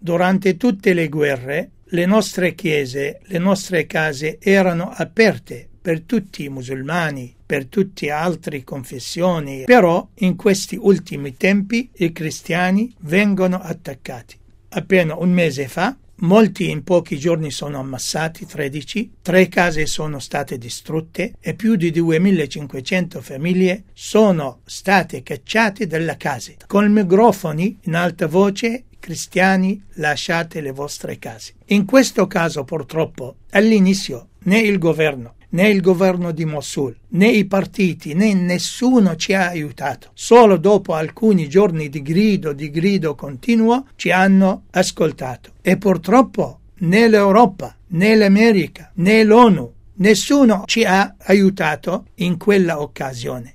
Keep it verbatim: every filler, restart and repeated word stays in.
Durante tutte le guerre, le nostre chiese, le nostre case erano aperte per tutti i musulmani, per tutte altre confessioni, però in questi ultimi tempi i cristiani vengono attaccati. Appena un mese fa, molti in pochi giorni sono ammassati, tredici, tre case sono state distrutte e più di duemilacinquecento famiglie sono state cacciate dalle case. Con microfoni in alta voce, cristiani, lasciate le vostre case. In questo caso, purtroppo, all'inizio né il governo, né il governo di Mosul, né i partiti, né nessuno ci ha aiutato. Solo dopo alcuni giorni di grido, di grido continuo, ci hanno ascoltato. E purtroppo né l'Europa, né l'America, né l'ONU, nessuno ci ha aiutato in quella occasione.